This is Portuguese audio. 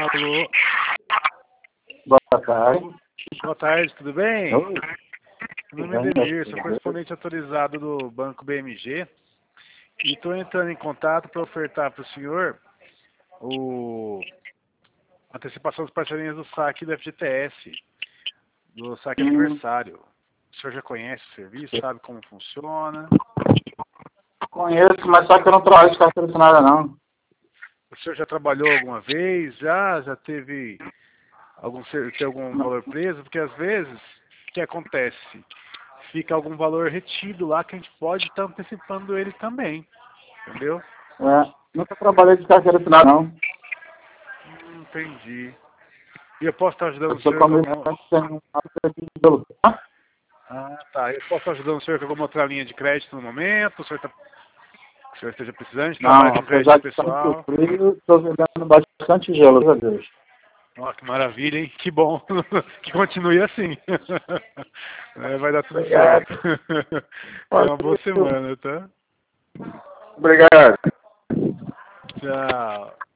Alô, Boa tarde. boa tarde, tudo bem? Oi. Meu nome é Demir, sou correspondente autorizado do Banco BMG e estou entrando em contato para ofertar para o senhor a antecipação das parcelinhas do saque do FGTS, do saque aniversário. O senhor já conhece o serviço, sabe como funciona? Conheço, mas só que eu não trabalho de carteira assinada, não. O senhor já trabalhou alguma vez? Já teve tem algum valor preso? Porque às vezes, o que acontece? Fica algum valor retido lá que a gente pode estar antecipando ele também, entendeu? Nunca trabalhei de carteira assinada, não. Entendi. E eu posso estar ajudando Eu o sou senhor com comerciante pelo... Ah, tá. Eu posso estar ajudando o senhor com alguma outra linha de crédito no momento? O senhor esteja precisando de Não, trabalhar com apesar crédito de estar muito pessoal? frio, estou vendendo bastante gelo, graças a Deus. Ó, que maravilha, hein? Que bom. Que continue assim. Vai dar tudo Obrigado. certo. Tenha uma boa semana, tá? Obrigado. Tchau.